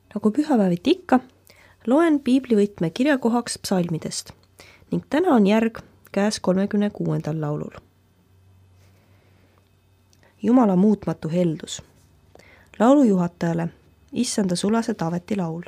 Nagu pühapäeviti ikka, loen piiblivõtme kirjakohaks psalmidest ning täna on järg käes 36. laulul. Jumala muutmatu heldus. Laulu juhatajale Issanda sulase Taaveti laul.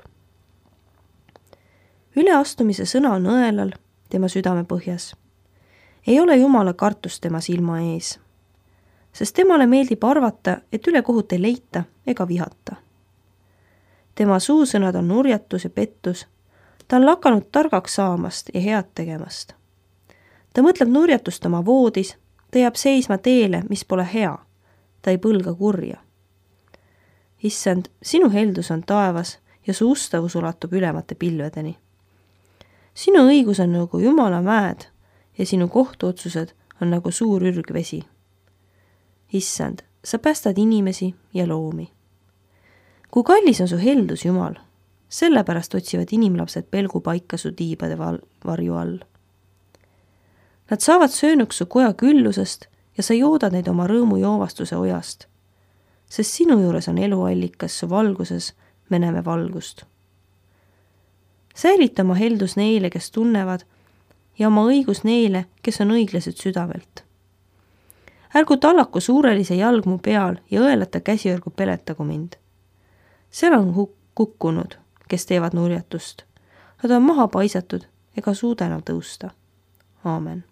Üleastumise sõna on õelal tema südame põhjas. Ei ole Jumala kartust tema silma ees, sest temale meeldib arvata, et ülekohut ei leita ega vihata. Tema suusõnad on nurjatus ja pettus, ta on lakanud targaks saamast ja head tegemast. Ta mõtleb nurjatust oma voodis, ta jääb seisma teele, mis pole hea, ta ei põlga kurja. Issand, sinu heldus on taevas ja su ustavus ulatub ülemate pilvedeni. Sinu õigus on nagu Jumala mäed ja sinu kohtuotsused on nagu suur ürgvesi. Issand, sa päästad inimesi ja loomi. Kui kallis on su heldus, Jumal, sellepärast otsivad inimlapsed pelgupaika su tiibade varju all. Nad saavad söönuks su koja küllusest ja sa joodad neid oma rõõmu joovastuse ojast, sest sinu juures on eluallikas, su valguses me näeme valgust. Säilita oma heldus neile, kes tunnevad, ja oma õigus neile, kes on õiglased südamelt. Ärgu tallaku suurelise jalg mu peal ja õelata käsi ärgu peletagu mind. Seal on kukkunud, kes teevad nurjatust. Nad on maha paisatud ega suuda enam tõusta. Aamen.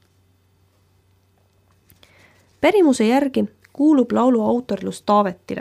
Pärimuse järgi kuulub laulu autorlus Taavetile.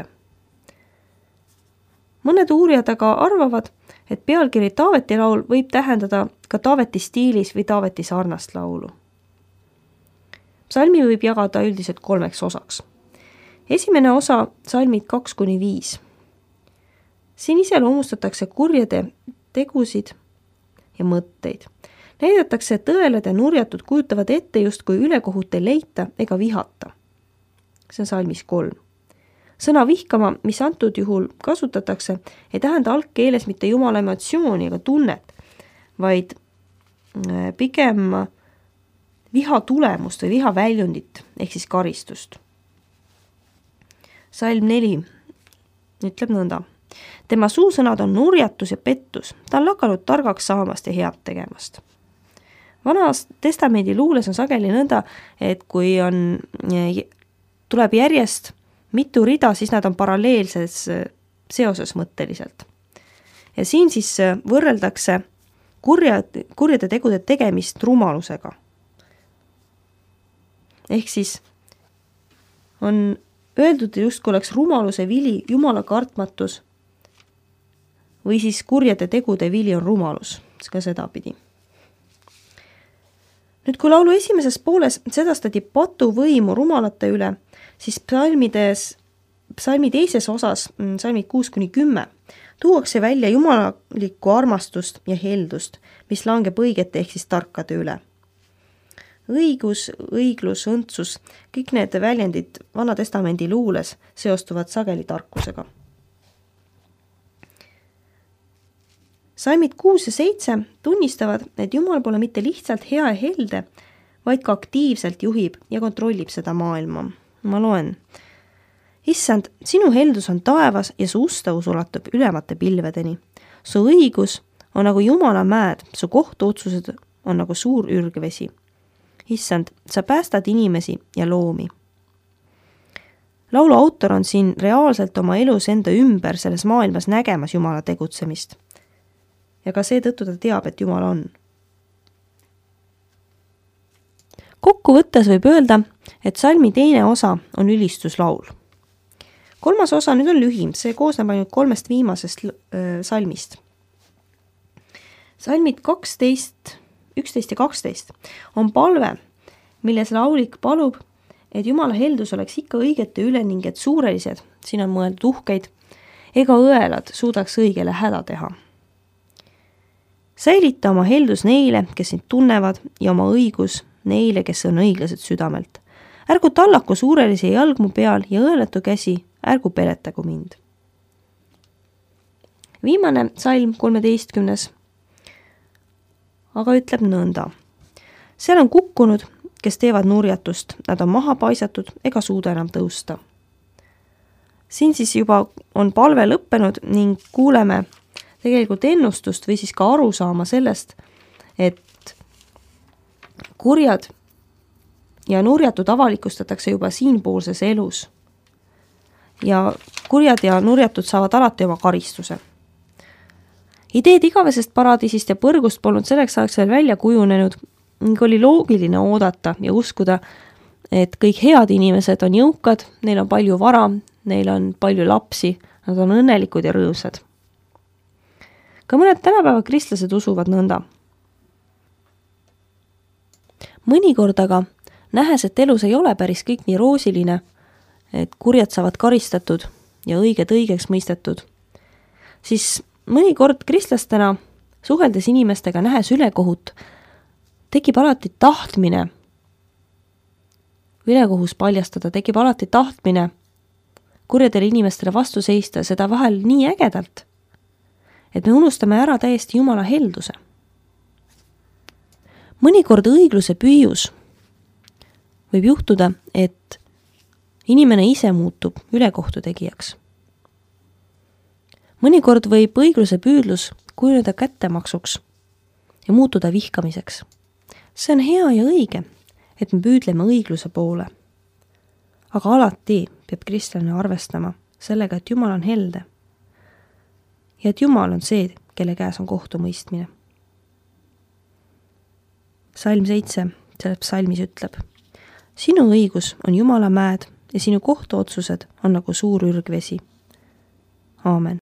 Mõned uurijad aga arvavad, et pealkiri Taaveti laul võib tähendada ka Taaveti stiilis või Taaveti sarnast laulu. Psalmi võib jagada üldiselt 3 osaks. Esimene osa psalmid 2-5. Siin iseloomustatakse kurjade tegusid ja mõtteid. Näidatakse tõeled ja nurjatud kujutavad ette just kui ülekohut ei leita ega vihata. See on psalmis 3. Sõna vihkama, mis antud juhul kasutatakse, ei tähenda algkeeles mitte Jumala emotsiooni ega tunnet, vaid pigem viha tulemust või viha väljundit ehk siis karistust. Psalm 4 ütleb nõnda. Tema suusõnad on nurjatus ja pettus, ta on lakanud targaks saamast ja head tegemast. Vanas testamendi luules on sageli nõnda, et kui tuleb järjest mitu rida, siis nad on paralleelses seoses mõtteliselt. Ja siin siis võrreldakse kurjade tegude tegemist rumalusega. Ehk siis on öeldud justkui oleks rumaluse vili Jumala kartmatus või siis kurjade tegude vili on rumalus, ka sedapidi. Nüüd, kui laulu esimeses pooles sedastati patuvõimu rumalate üle, siis psalmi teises osas, psalmid 6-10, tuuakse välja jumalalikku armastust ja heldust, mis langeb õigete ehk siis tarkade üle. Õigus, õiglus, õndsus, kõik need väljendid Vana Testamendi luules seostuvad sageli tarkusega. Psalmid 6 ja 7 tunnistavad, et Jumal pole mitte lihtsalt hea ja helde, vaid ka aktiivselt juhib ja kontrollib seda maailma. Ma loen. Issand, sinu heldus on taevas ja su ustavus ulatub ülemate pilvedeni. Su õigus on nagu Jumala mäed, su kohtuotsused on nagu suur ürgvesi. Issand, sa päästad inimesi ja loomi. Laulu autor on siin reaalselt oma elus enda ümber selles maailmas nägemas Jumala tegutsemist. Ja ka seetõttu ta teab, et Jumal on. Kokku võttes võib öelda, et psalmi teine osa on ülistuslaul. 3. osa nüüd on lühim, see koosneb ainult 3 viimasest psalmist. Psalmid 12, 11 ja 12 on palve, milles laulik palub, et Jumala heldus oleks ikka õigete üle ning et suurelised, siin on mõeldud uhkeid, ega õelad suudaks õigele häda teha. Säilita oma heldus neile, kes sind tunnevad ja oma õigus neile, kes on õiglased südamelt. Ärgu tallaku suurelise jalg mu peal ja õelatu käsi, ärgu peletagu mind. Viimane psalm 13. aga ütleb nõnda. Seal on kukkunud, kes teevad nurjatust, nad on maha paisatud ega suuda enam tõusta. Siin siis juba on palve lõppenud ning kuuleme tegelikult ennustust või siis ka aru saama sellest, et kurjad ja nurjatud avalikustatakse juba siinpoolses elus. Ja kurjad ja nurjatud saavad alati oma karistuse. Ideed igavesest paradiisist ja põrgust polnud selleks ajaks veel välja kujunenud, ning oli loogiline oodata ja uskuda, et kõik head inimesed on jõukad, neil on palju vara, neil on palju lapsi, nad on õnnelikud ja rõõmsad. Ka mõned tänapäeva kristlased usuvad nõnda. Mõnikord aga, nähes, et elus ei ole päris kõik nii roosiline, et kurjad saavad karistatud ja õiged õigeks mõistetud, siis mõnikord kristlastena, suheldes inimestega, nähes ülekohut, tekib alati tahtmine ülekohus paljastada, tekib alati tahtmine kurjadele inimestele vastu seista, seda vahel nii ägedalt, et me unustame ära täiesti Jumala helduse. Mõnikord õigluse püüus võib juhtuda, et inimene ise muutub ülekohtu tegijaks. Mõnikord võib õigluse püüdlus kujuneda kättemaksuks ja muutuda vihkamiseks. See on hea ja õige, et me püüdleme õigluse poole. Aga alati peab kristlane arvestama sellega, et Jumal on helde ja et Jumal on see, kelle käes on kohtumõistmine. Salm 7 selles psalmis ütleb: sinu õigus on Jumala mäed ja sinu kohtuotsused on nagu suur ürgvesi. Aamen.